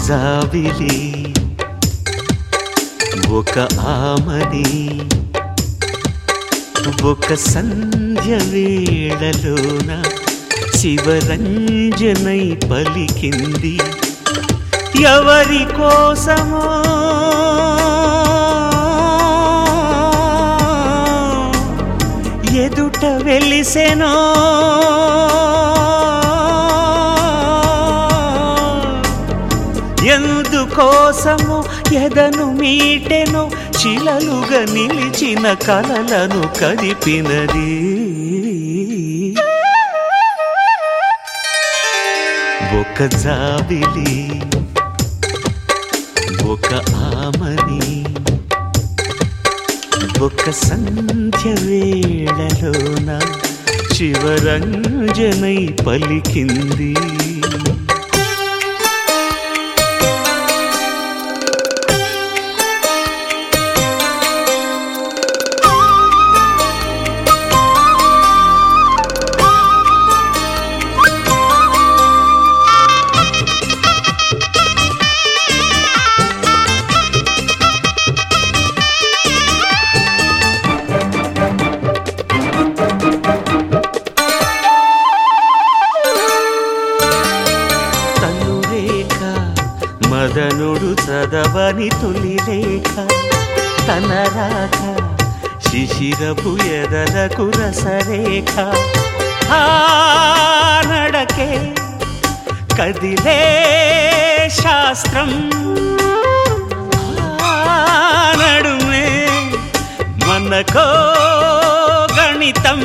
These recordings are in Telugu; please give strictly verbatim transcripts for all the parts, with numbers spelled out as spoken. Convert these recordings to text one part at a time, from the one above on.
జాబిలి ఒక ఆమని ఒక సంధ్య వేళలోన శివరంజనై పలికింది. ఎవరి కోసమో ఎదుట వెలిసెనో ఎందుకోసము ఎదను మీటెను చిలలుగా నిలిచిన కలలను కదిపినది. ఒక జాబిలి ఒక ఆమని ఒక సంధ్య వేళలోన శివరంజనై పలికింది. మదనుడు చదవని తొలి లేఖ తన రాక శిశిరపు ఎదలకు రసరేఖ. ఆ నడకే కదిలే శాస్త్రం, ఆ నడుమే మనకో గణితం.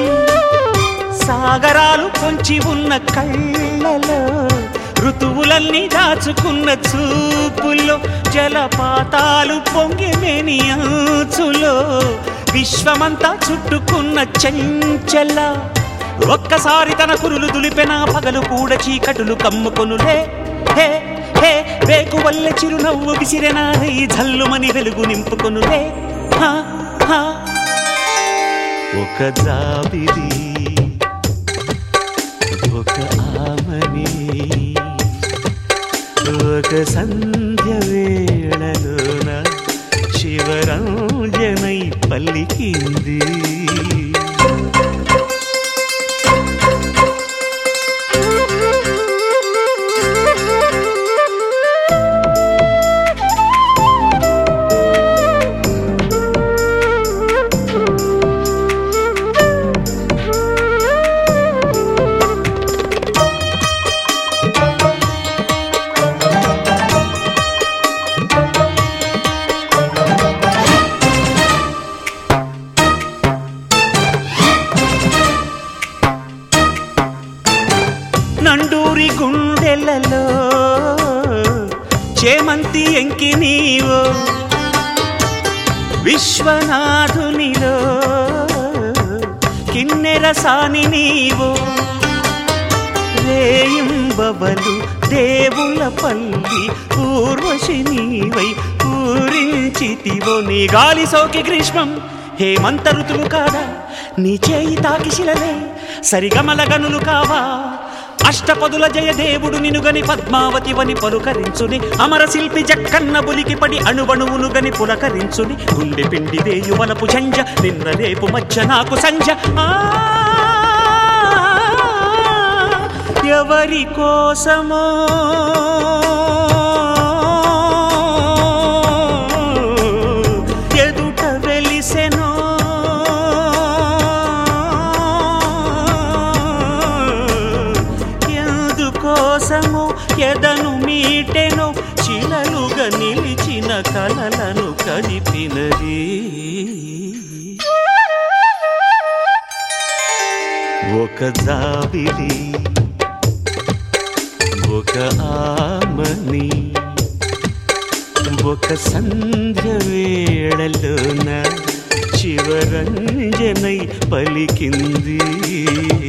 సాగరాలు పొంచి ఉన్న కళ్ళలో ఋతువులన్నీ దాచుకున్న చూపుల్లో జలపాతాలు పొంగిమేని అంచులో విశ్వమంతా చుట్టుకున్న చెంచల ఒక్కసారి తన కురులు దులిపెన పగలు కూడా చీకటులు కమ్ముకొనులే. హే హే రేకు వల్ల చిరునవ్వు విసిరెనా ఈ జల్లుమని వెలుగు నింపుకొనులే. ఒక జాబిలి ఒక ఆమని ఒక సంధ్య వేళలోన శివరంజనై పలికింది. నండూరి గుండెలలో చేమంతి ఎంకి నీవో, విశ్వనాథునిలో కిన్నెర సాని నీవో. రేయింబవలు దేవుల పల్లి ఊర్వశి నీవై పూరించితివో. నీ గాలి సోకి గ్రీష్మం హేమంత ఋతువు కాదా, నీ చేయి తాకి శిలలే సరిగమల గనులు కావా. అష్టపదుల జయదేవుడు నినుగని పద్మావతి వని పలుకరించుని, అమర శిల్పి జక్కన్న బులికి పడి అణువణువును గని పులకరించుని. గుండె పిండి వేయువలపు చంజ నిన్న రేపు మధ్య నాకు సంజ. ఎవరి కోసమో ఎదుట వెలిసెనో కోసము ఎదను మీటెను చిలలుగా నిలిచిన కలలను కదిపినది. ఒక జాబిలి ఒక ఆమని ఒక సంధ్య వేళలోన శివరంజనై పలికింది.